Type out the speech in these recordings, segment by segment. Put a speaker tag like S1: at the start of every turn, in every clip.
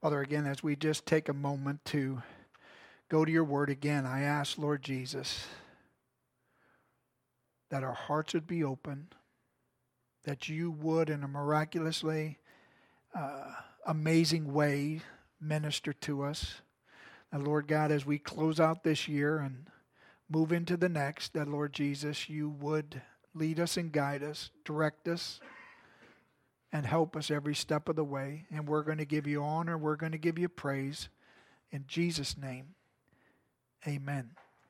S1: Father, again, as we just take a moment to go to your word again, I ask, Lord Jesus, that our hearts would be open, that you would, in a miraculously amazing way, minister to us. And Lord God, as we close out this year and move into the next, that Lord Jesus, you would lead us and guide us, direct us, and help us every step of the way. And we're going to give you honor. We're going to give you praise. In Jesus' name, amen.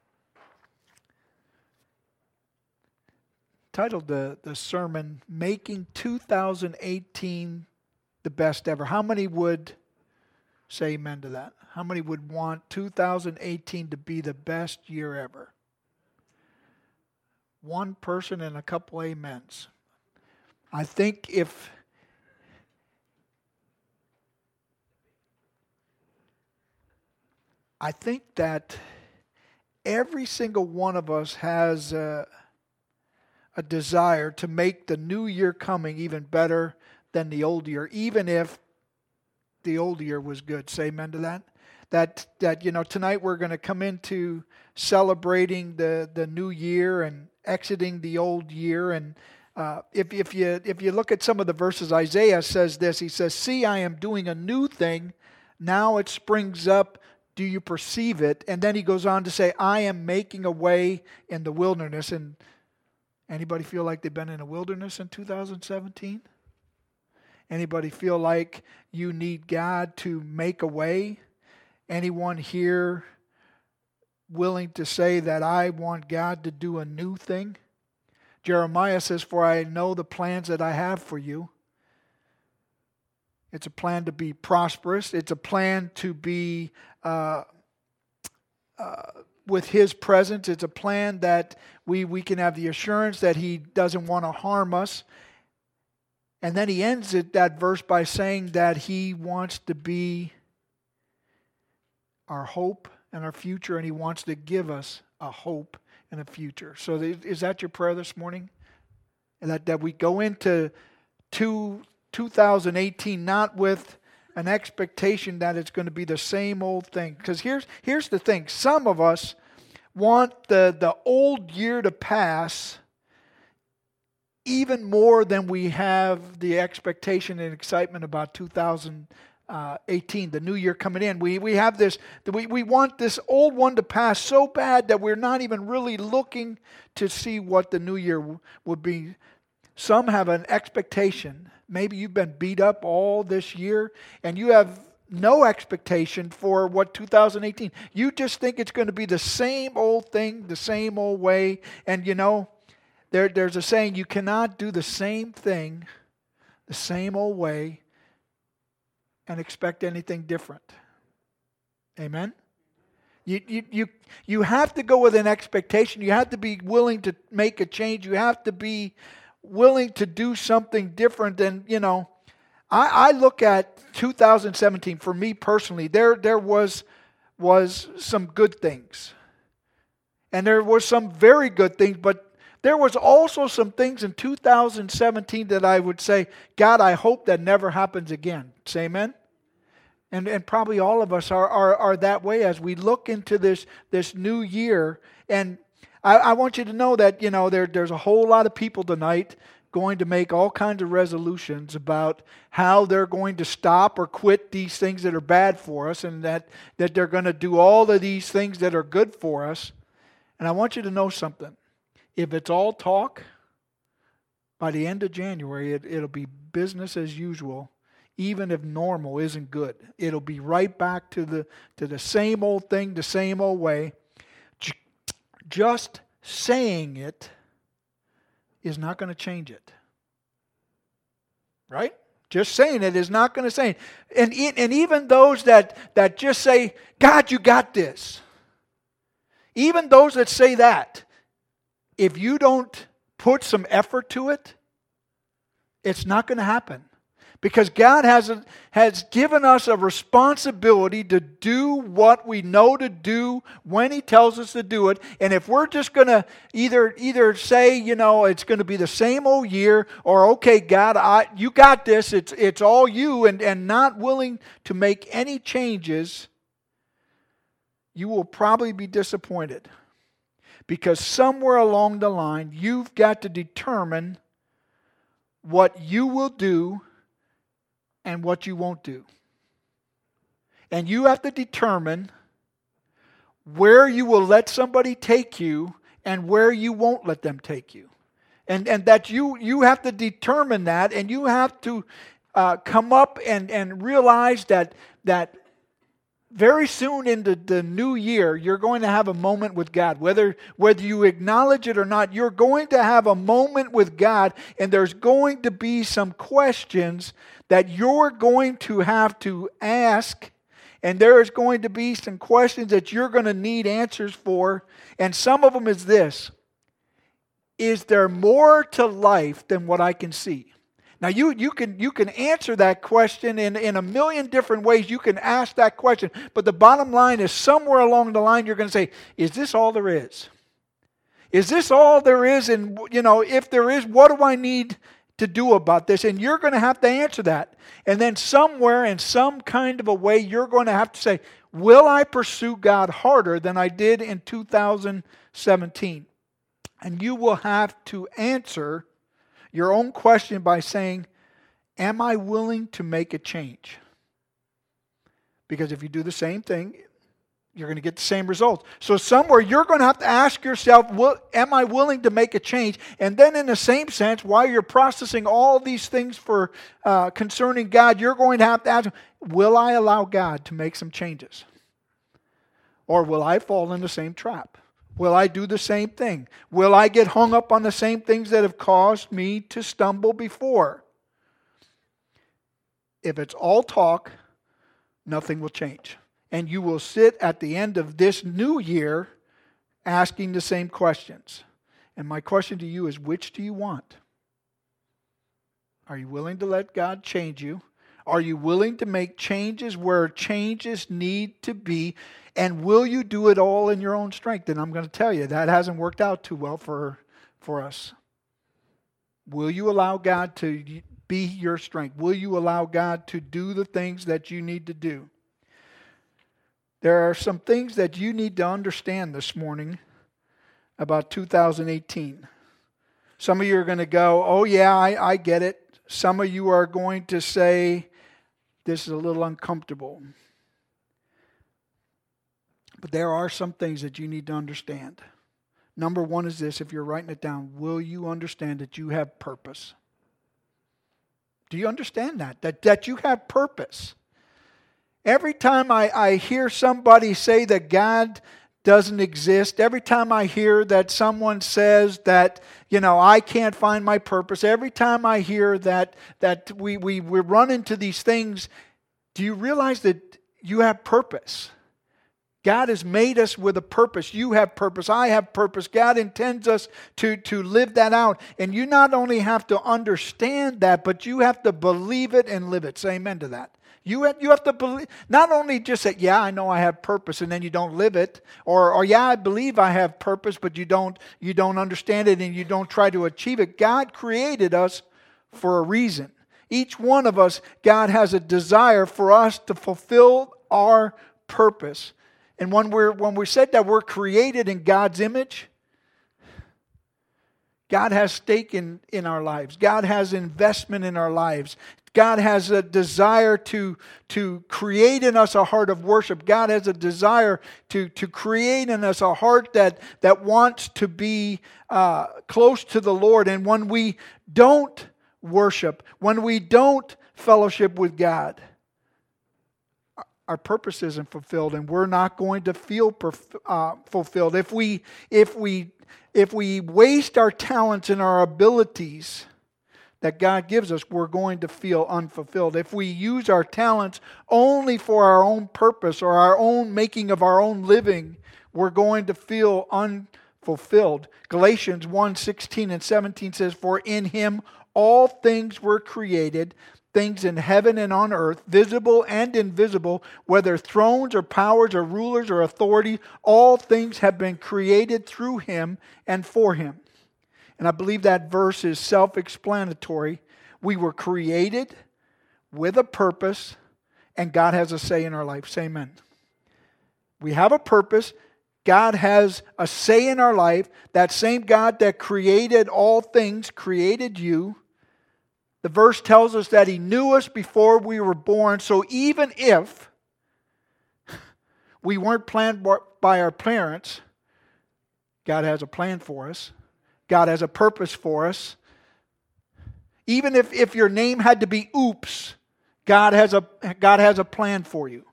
S1: Titled the sermon, Making 2018 the Best Ever. How many would say amen to that? How many would want 2018 to be the best year ever? One person and a couple amens. I think that every single one of us has a desire to make the new year coming even better than the old year, even if the old year was good. Say amen to that. That tonight we're going to come into celebrating the new year and exiting the old year. And if you look at some of the verses, Isaiah says this. He says, "See, I am doing a new thing. Now it springs up. Do you perceive it?" And then he goes on to say, "I am making a way in the wilderness." And anybody feel like they've been in a wilderness in 2017? Anybody feel like you need God to make a way? Anyone here willing to say that I want God to do a new thing? Jeremiah says, "For I know the plans that I have for you." It's a plan to be prosperous. It's a plan to be with His presence. It's a plan that we can have the assurance that He doesn't want to harm us. And then he ends that verse by saying that He wants to be our hope and our future, and He wants to give us a hope and a future. So is that your prayer this morning? And that we go into 2018 not with an expectation that it's going to be the same old thing. Because here's the thing. Some of us want the old year to pass even more than we have the expectation and excitement about 2018, the new year coming in. We have this, we want this old one to pass so bad that we're not even really looking to see what the new year would be. Some have an expectation. Maybe you've been beat up all this year and you have no expectation for what 2018. You just think it's going to be the same old thing, the same old way. And there's a saying, you cannot do the same thing, the same old way, and expect anything different. Amen? You have to go with an expectation. You have to be willing to make a change. You have to be willing to do something different. And, I look at 2017, for me personally, there was some good things. And there were some very good things, but there was also some things in 2017 that I would say, God, I hope that never happens again. Say amen? And probably all of us are that way as we look into this new year. And I want you to know that, there's a whole lot of people tonight going to make all kinds of resolutions about how they're going to stop or quit these things that are bad for us, and that they're going to do all of these things that are good for us. And I want you to know something. If it's all talk, by the end of January, it'll be business as usual, even if normal isn't good. It'll be right back to the same old thing, the same old way. Just saying it is not going to change it. Right? Just saying it is not going to change it. And even those that just say, God, you got this. Even those that say that, if you don't put some effort to it, it's not going to happen. Because God has given us a responsibility to do what we know to do when He tells us to do it. And if we're just going to either say, it's going to be the same old year, or, okay, God, you got this, it's all you, and not willing to make any changes, you will probably be disappointed. Because somewhere along the line, you've got to determine what you will do and what you won't do. And you have to determine where you will let somebody take you and where you won't let them take you. And that you have to determine that, and you have to come up and realize that very soon into the new year, you're going to have a moment with God. Whether you acknowledge it or not, you're going to have a moment with God, and there's going to be some questions that you're going to have to ask, and there is going to be some questions that you're going to need answers for. And some of them is this: is there more to life than what I can see? Now, you can answer that question in a million different ways. You can ask that question. But the bottom line is, somewhere along the line, you're going to say, is this all there is? Is this all there is? And, if there is, what do I need to do about this? And you're going to have to answer that. And then somewhere, in some kind of a way, you're going to have to say, will I pursue God harder than I did in 2017? And you will have to answer your own question by saying, am I willing to make a change? Because if you do the same thing, you're going to get the same results. So somewhere you're going to have to ask yourself, am I willing to make a change? And then in the same sense, while you're processing all these things for concerning God, you're going to have to ask, will I allow God to make some changes? Or will I fall in the same trap? Will I do the same thing? Will I get hung up on the same things that have caused me to stumble before? If it's all talk, nothing will change. And you will sit at the end of this new year asking the same questions. And my question to you is, which do you want? Are you willing to let God change you? Are you willing to make changes where changes need to be? And will you do it all in your own strength? And I'm going to tell you, that hasn't worked out too well for us. Will you allow God to be your strength? Will you allow God to do the things that you need to do? There are some things that you need to understand this morning about 2018. Some of you are going to go, oh yeah, I get it. Some of you are going to say, this is a little uncomfortable. But there are some things that you need to understand. Number one is this: if you're writing it down, will you understand that you have purpose? Do you understand that you have purpose? Every time I hear somebody say that God doesn't exist, every time I hear that someone says that, I can't find my purpose, every time I hear that we run into these things, do you realize that you have purpose? God has made us with a purpose. You have purpose. I have purpose. God intends us to live that out. And you not only have to understand that, but you have to believe it and live it. Say amen to that. You have to believe, not only just say, yeah, I know I have purpose, and then you don't live it. Or yeah, I believe I have purpose, but you don't understand it and you don't try to achieve it. God created us for a reason. Each one of us, God has a desire for us to fulfill our purpose. And when we said that we're created in God's image, God has stake in our lives. God has investment in our lives. God has a desire to create in us a heart of worship. God has a desire to create in us a heart that wants to be close to the Lord. And when we don't worship, when we don't fellowship with God, our purpose isn't fulfilled, and we're not going to feel fulfilled. If we waste our talents and our abilities that God gives us, we're going to feel unfulfilled. If we use our talents only for our own purpose or our own making of our own living, we're going to feel unfulfilled. Galatians 1:16 and 17 says, "For in Him all things were created, things in heaven and on earth, visible and invisible, whether thrones or powers or rulers or authority, all things have been created through Him and for Him. And I believe that verse is self-explanatory. We were created with a purpose, and God has a say in our life. Say amen. We have a purpose. God has a say in our life. That same God that created all things created you. The verse tells us that He knew us before we were born. So even if we weren't planned by our parents, God has a plan for us. God has a purpose for us. Even if your name had to be Oops, God has a plan for you.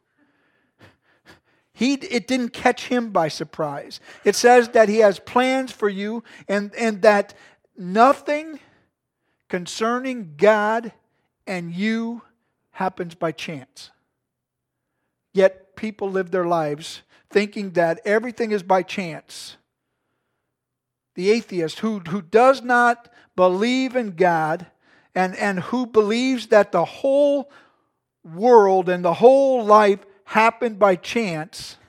S1: It didn't catch Him by surprise. It says that He has plans for you, and that nothing concerning God and you happens by chance. Yet people live their lives thinking that everything is by chance. The atheist who does not believe in God and who believes that the whole world and the whole life happened by chance,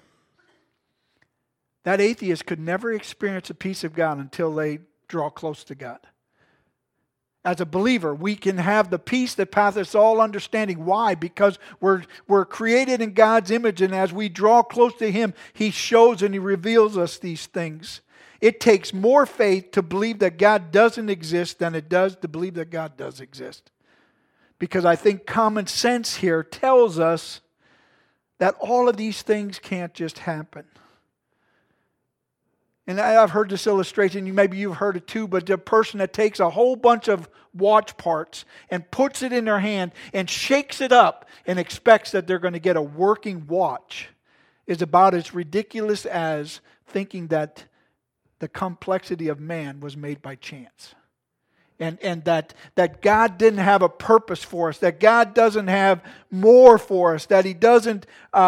S1: that atheist could never experience the peace of God until they draw close to God. As a believer, we can have the peace that passeth all understanding. Why? Because we're created in God's image, and as we draw close to Him, He shows and He reveals us these things. It takes more faith to believe that God doesn't exist than it does to believe that God does exist. Because I think common sense here tells us that all of these things can't just happen. And I've heard this illustration, maybe you've heard it too, but the person that takes a whole bunch of watch parts and puts it in their hand and shakes it up and expects that they're going to get a working watch is about as ridiculous as thinking that the complexity of man was made by chance. And that God didn't have a purpose for us, that God doesn't have more for us, that He doesn't,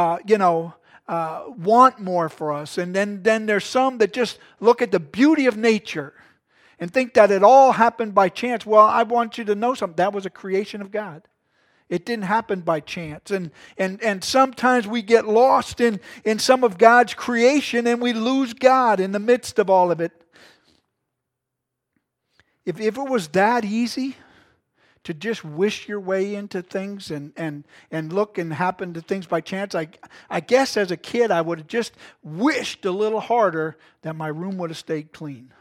S1: want more for us. And then there's some that just look at the beauty of nature and think that it all happened by chance. Well, I want you to know something. That was a creation of God. It didn't happen by chance. And sometimes we get lost in some of God's creation and we lose God in the midst of all of it. If it was that easy to just wish your way into things and look and happen to things by chance, I guess as a kid I would have just wished a little harder that my room would have stayed clean.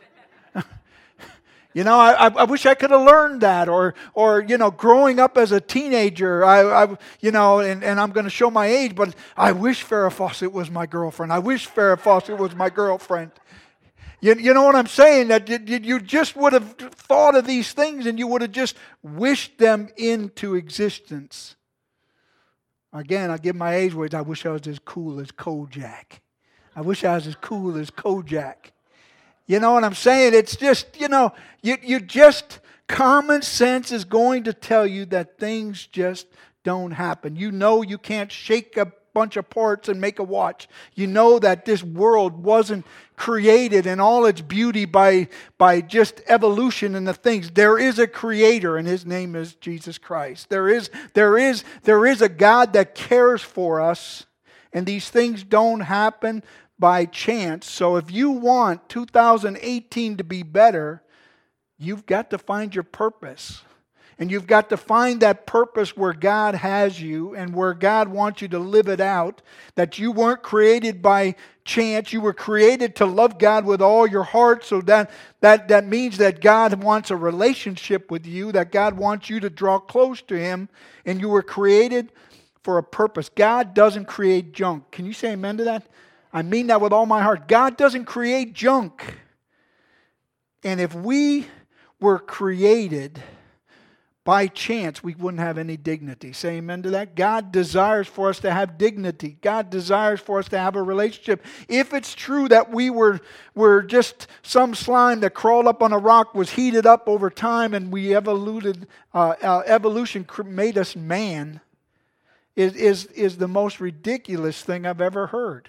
S1: I wish I could have learned that, or growing up as a teenager, and I'm going to show my age, but I wish Farrah Fawcett was my girlfriend. I wish Farrah Fawcett was my girlfriend. You know what I'm saying? That you just would have thought of these things and you would have just wished them into existence. Again, I give my age weight. I wish I was as cool as Kojak. I wish I was as cool as Kojak. You know what I'm saying? It's just, you just, common sense is going to tell you that things just don't happen. You can't shake a bunch of parts and make a watch. You know that this world wasn't created in all its beauty by just evolution and the things. There is a creator and His name is Jesus Christ. There is a God that cares for us, and these things don't happen by chance. So if you want 2018 to be better, you've got to find your purpose. And you've got to find that purpose where God has you and where God wants you to live it out. That you weren't created by chance. You were created to love God with all your heart. So that means that God wants a relationship with you. That God wants you to draw close to Him. And you were created for a purpose. God doesn't create junk. Can you say amen to that? I mean that with all my heart. God doesn't create junk. And if we were created by chance, we wouldn't have any dignity. Say amen to that. God desires for us to have dignity. God desires for us to have a relationship. If it's true that we were just some slime that crawled up on a rock, was heated up over time, and we evolution made us man, is the most ridiculous thing I've ever heard.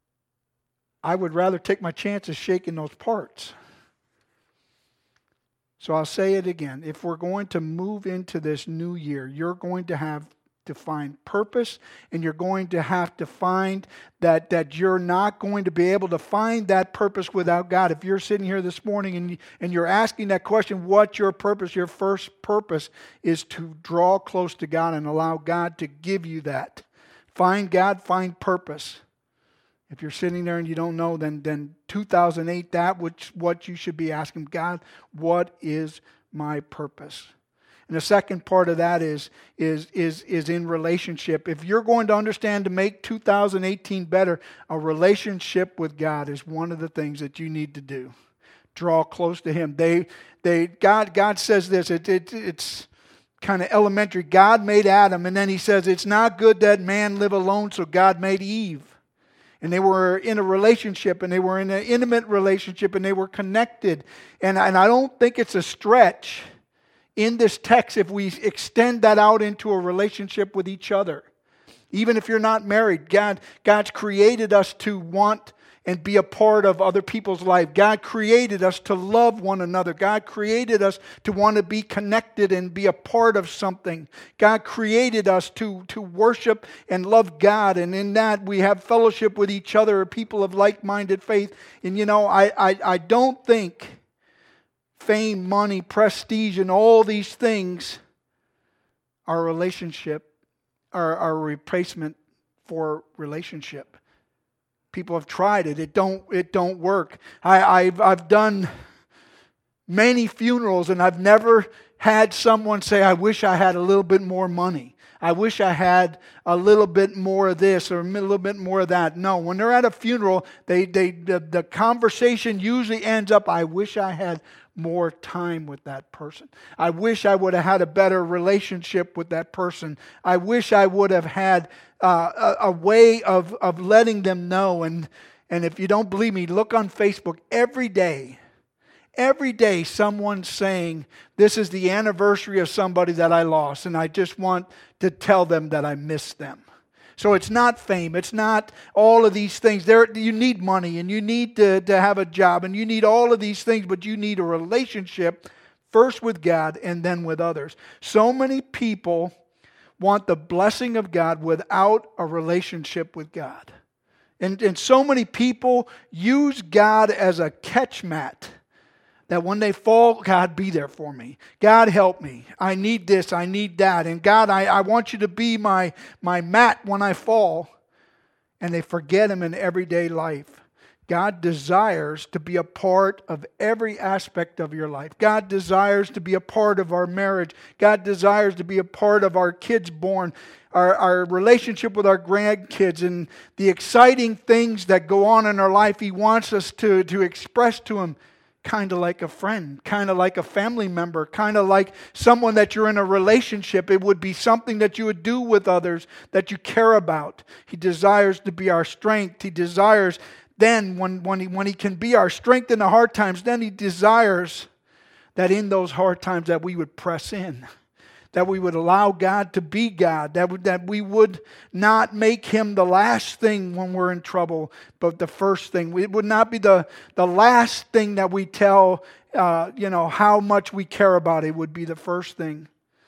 S1: I would rather take my chances shaking those parts. So I'll say it again. If we're going to move into this new year, you're going to have to find purpose, and you're going to have to find that you're not going to be able to find that purpose without God. If you're sitting here this morning and you're asking that question, what's your purpose? Your first purpose is to draw close to God and allow God to give you that. Find God, find purpose. If you're sitting there and you don't know, then 2008, what you should be asking God, what is my purpose? And the second part of that is in relationship. If you're going to understand to make 2018 better, a relationship with God is one of the things that you need to do. Draw close to Him. God says this. It's kind of elementary. God made Adam, and then He says it's not good that man live alone, so God made Eve. And they were in a relationship, and they were in an intimate relationship, and they were connected. And I don't think it's a stretch in this text if we extend that out into a relationship with each other. Even if you're not married, God's created us to want and be a part of other people's life. God created us to love one another. God created us to want to be connected and be a part of something. God created us to worship and love God. And in that we have fellowship with each other, people of like-minded faith. And I don't think fame, money, prestige, and all these things are a replacement for relationship. People have tried it. It don't work. I've done many funerals, and I've never had someone say, I wish I had a little bit more money. I wish I had a little bit more of this or a little bit more of that. No, when they're at a funeral, the conversation usually ends up, I wish I had more time with that person. I wish I would have had a better relationship with that person. I wish I would have had a way of letting them know. And if you don't believe me, look on Facebook every day. Every day someone's saying, this is the anniversary of somebody that I lost, and I just want to tell them that I miss them. So it's not fame. It's not all of these things. You need money, and you need to have a job, and you need all of these things, but you need a relationship first with God and then with others. So many people want the blessing of God without a relationship with God. And so many people use God as a catch mat. That when they fall, God, be there for me. God, help me. I need this. I need that. And God, I want you to be my mat when I fall. And they forget Him in everyday life. God desires to be a part of every aspect of your life. God desires to be a part of our marriage. God desires to be a part of our kids born, our relationship with our grandkids, and the exciting things that go on in our life. He wants us to express to Him. Kind of like a friend, kind of like a family member, kind of like someone that you're in a relationship. It would be something that you would do with others that you care about. He desires to be our strength. He desires then, when He can be our strength in the hard times, then He desires that in those hard times that we would press in. That we would allow God to be God. That we would not make Him the last thing when we're in trouble, but the first thing. It would not be the last thing that we tell, how much we care about. It would be the first thing.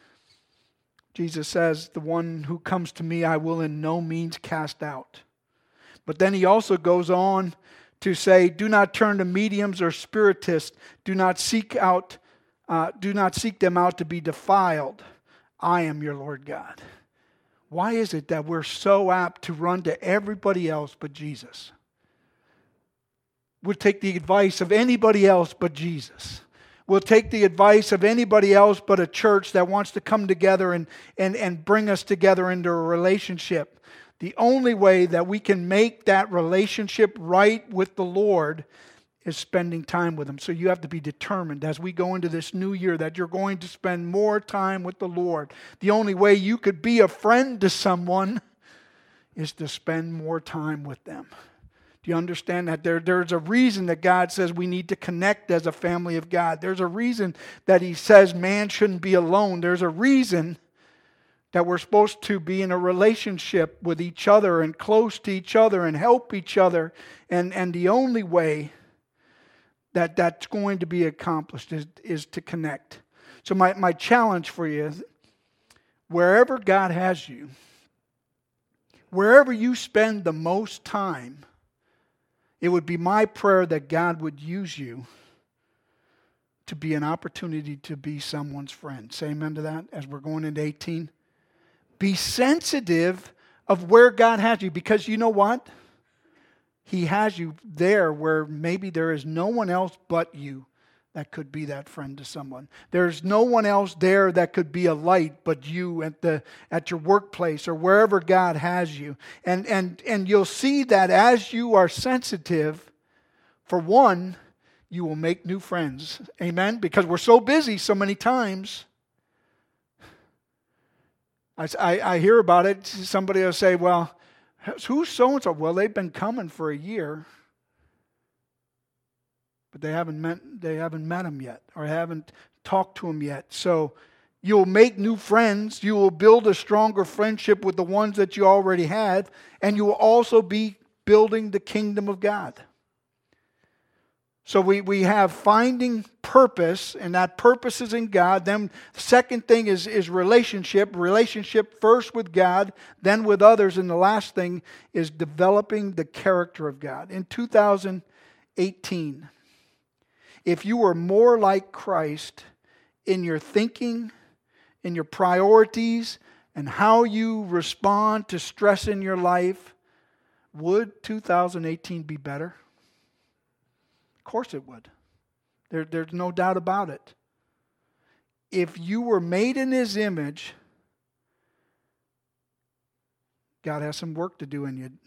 S1: Jesus says, the one who comes to me, I will in no means cast out. But then He also goes on to say, do not turn to mediums or spiritists. Do not seek them out to be defiled. I am your Lord God. Why is it that we're so apt to run to everybody else but Jesus? We'll take the advice of anybody else but Jesus. We'll take the advice of anybody else but a church that wants to come together and bring us together into a relationship. The only way that we can make that relationship right with the Lord is spending time with Him. So you have to be determined as we go into this new year that you're going to spend more time with the Lord. The only way you could be a friend to someone is to spend more time with them. Do you understand that? There's a reason that God says we need to connect as a family of God. There's a reason that He says man shouldn't be alone. There's a reason that we're supposed to be in a relationship with each other and close to each other and help each other. And the only way that's going to be accomplished is to connect. So my challenge for you is, wherever God has you, wherever you spend the most time, it would be my prayer that God would use you to be an opportunity to be someone's friend. Say amen to that as we're going into 18. Be sensitive of where God has you, because you know what? He has you there where maybe there is no one else but you that could be that friend to someone. There's no one else there that could be a light but you at your workplace or wherever God has you. And you'll see that as you are sensitive, for one, you will make new friends. Amen? Because we're so busy so many times. I hear about it. Somebody will say, well, who's so-and-so? Well, they've been coming for a year, but they haven't met him yet, or haven't talked to him yet. So you'll make new friends. You will build a stronger friendship with the ones that you already had, and you will also be building the kingdom of God. So we have finding purpose, and that purpose is in God. Then the second thing is relationship. Relationship first with God, then with others. And the last thing is developing the character of God. In 2018, if you were more like Christ in your thinking, in your priorities, and how you respond to stress in your life, would 2018 be better? Of course it would. There's no doubt about it. If you were made in His image, God has some work to do in you.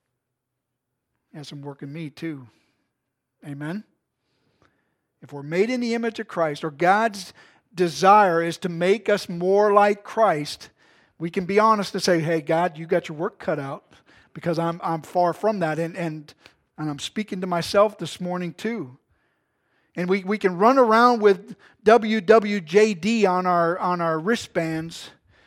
S1: He has some work in me too. Amen? If we're made in the image of Christ, or God's desire is to make us more like Christ, we can be honest and say, hey, God, you got your work cut out, because I'm far from that. And I'm speaking to myself this morning too. And we can run around with WWJD on our wristbands,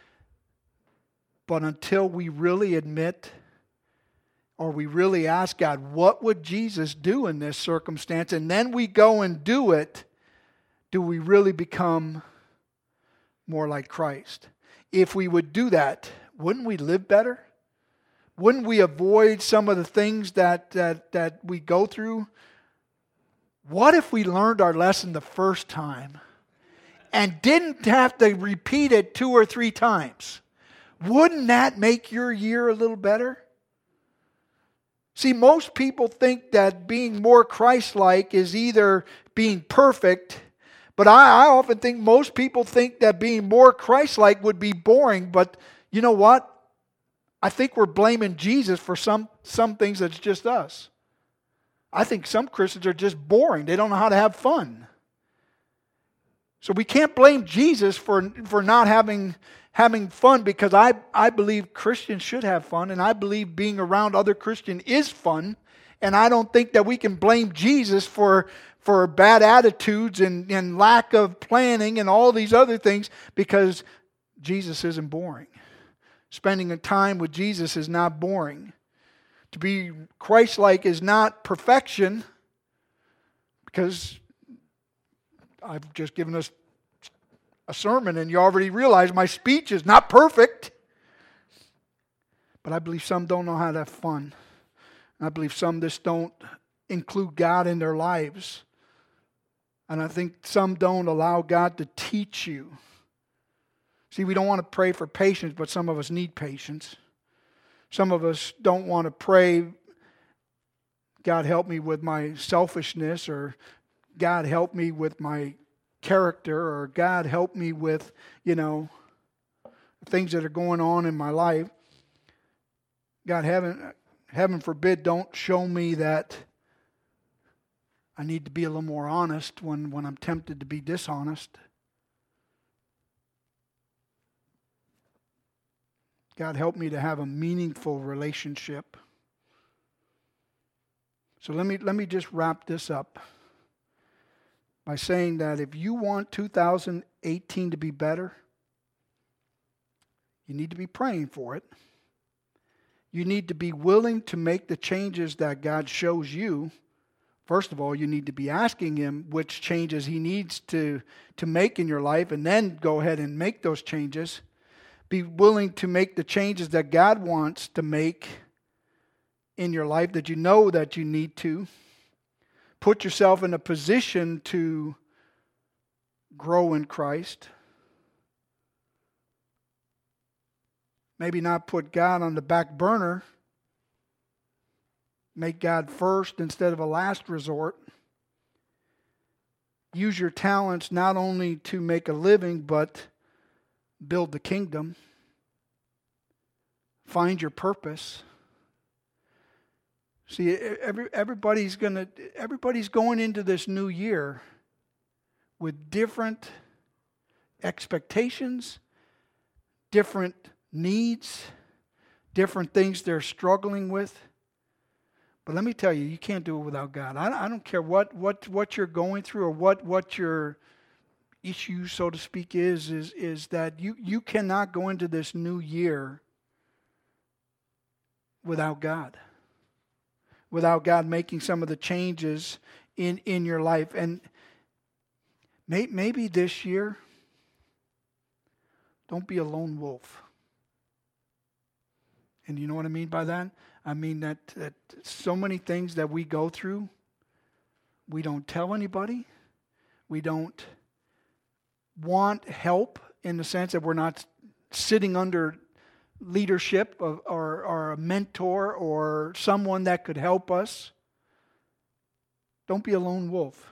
S1: but until we really admit, or we really ask God, what would Jesus do in this circumstance? And then we go and do it, do we really become more like Christ? If we would do that, wouldn't we live better? Wouldn't we avoid some of the things that we go through? What if we learned our lesson the first time and didn't have to repeat it 2 or 3 times? Wouldn't that make your year a little better? See, most people think that being more Christ-like is either being perfect, but I often think most people think that being more Christ-like would be boring. But you know what? I think we're blaming Jesus for some things that's just us. I think some Christians are just boring. They don't know how to have fun. So we can't blame Jesus for not having fun, because I believe Christians should have fun, and I believe being around other Christians is fun. And I don't think that we can blame Jesus for bad attitudes and lack of planning and all these other things, because Jesus isn't boring. Spending a time with Jesus is not boring. To be Christ-like is not perfection, because I've just given us a sermon and you already realize my speech is not perfect. But I believe some don't know how to have fun. I believe some just don't include God in their lives. And I think some don't allow God to teach you. See, we don't want to pray for patience, but some of us need patience. Some of us don't want to pray, God help me with my selfishness, or God help me with my character, or God help me with, things that are going on in my life. God, heaven forbid, don't show me that I need to be a little more honest when I'm tempted to be dishonest. God, help me to have a meaningful relationship. So let me just wrap this up by saying that if you want 2018 to be better, you need to be praying for it. You need to be willing to make the changes that God shows you First of all, you need to be asking Him which changes He needs to make in your life, and then go ahead and make those changes. Be willing to make the changes that God wants to make in your life that you know that you need to. Put yourself in a position to grow in Christ. Maybe not put God on the back burner. Make God first instead of a last resort. Use your talents not only to make a living, but build the kingdom. Find your purpose. See, everybody's going into this new year with different expectations, different needs, different things they're struggling with. But let me tell you, you can't do it without God. I don't care what you're going through or what your issue, so to speak, is that you cannot go into this new year without God. Without God making some of the changes in your life. And maybe this year, don't be a lone wolf. And you know what I mean by that? I mean that so many things that we go through, we don't tell anybody. We don't want help in the sense that we're not sitting under leadership or a mentor or someone that could help us. Don't be a lone wolf.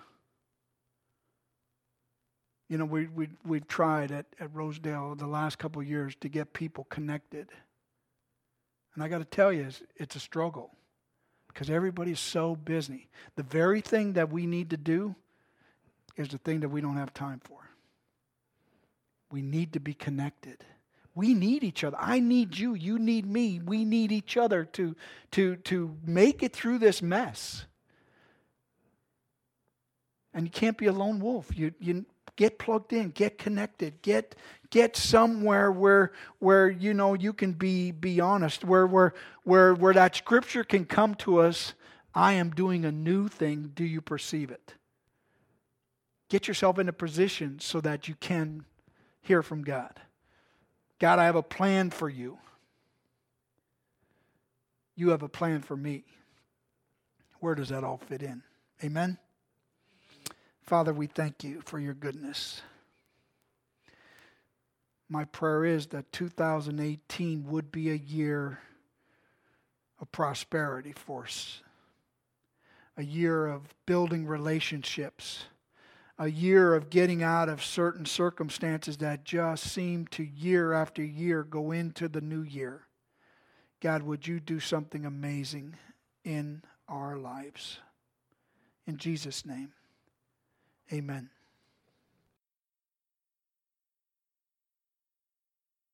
S1: You know, we've tried at Rosedale the last couple of years to get people connected. And I got to tell you, it's a struggle because everybody's so busy. The very thing that we need to do is the thing that we don't have time for. We need to be connected. We need each other. I need you. You need me. We need each other to make it through this mess. And you can't be a lone wolf. You get plugged in, get connected, get somewhere where you know you can be honest, where that scripture can come to us. I am doing a new thing. Do you perceive it? Get yourself in a position so that you can hear from God. God, I have a plan for you. You have a plan for me. Where does that all fit in? Amen? Father, we thank you for your goodness. My prayer is that 2018 would be a year of prosperity for us. A year of building relationships. A year of getting out of certain circumstances that just seem to year after year go into the new year. God, would you do something amazing in our lives? In Jesus' name, amen.